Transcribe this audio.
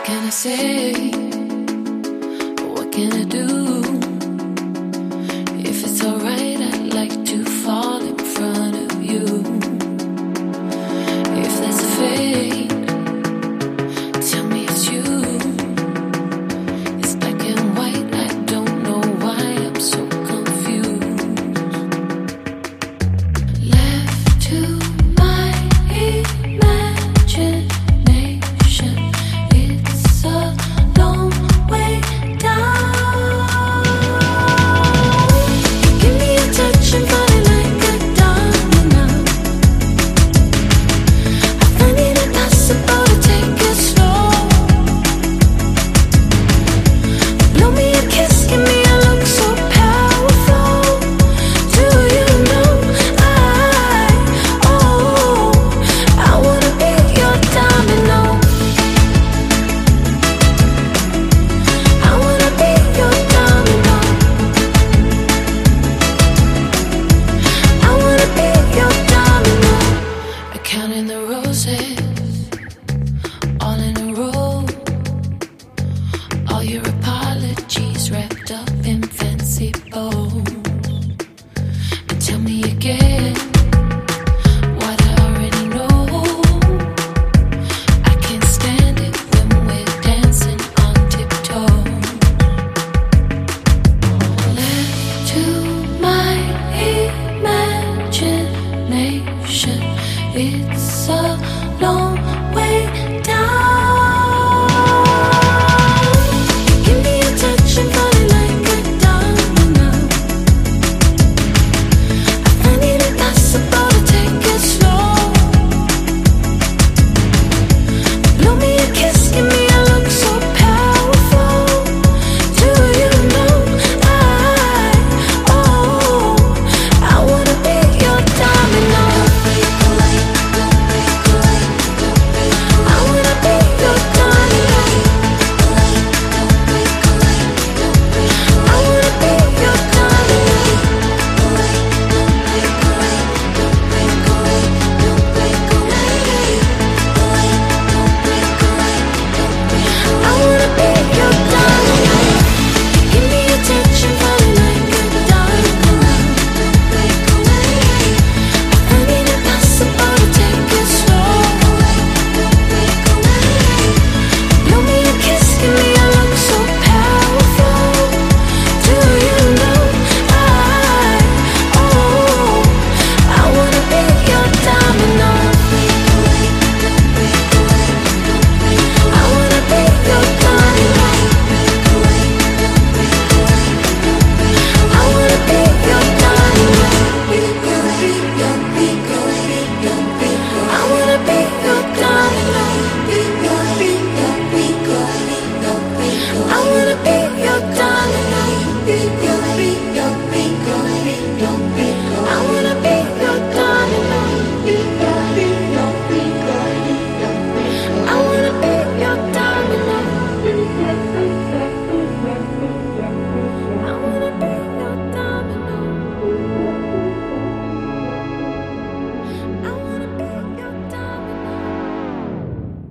can I say? What can I do? If it's alright, I'd like to fall in front of you. If that's a fate, tell me it's you. It's black and white, I don't know why I'm so confused. Left to my imagination, it's a long way down. Give me a touch and falling like a domino. I find it impossible to take it slow. Blow me a kiss, give me a look so powerful. Do you know I wanna be your domino. I wanna be your domino. I wanna be your domino. Counting the roses, all in a row. All your apologies wrapped up in fancy bows. And tell me again what I already know. I can't stand it when we're dancing on tiptoe. Left to my imagination, it's a long way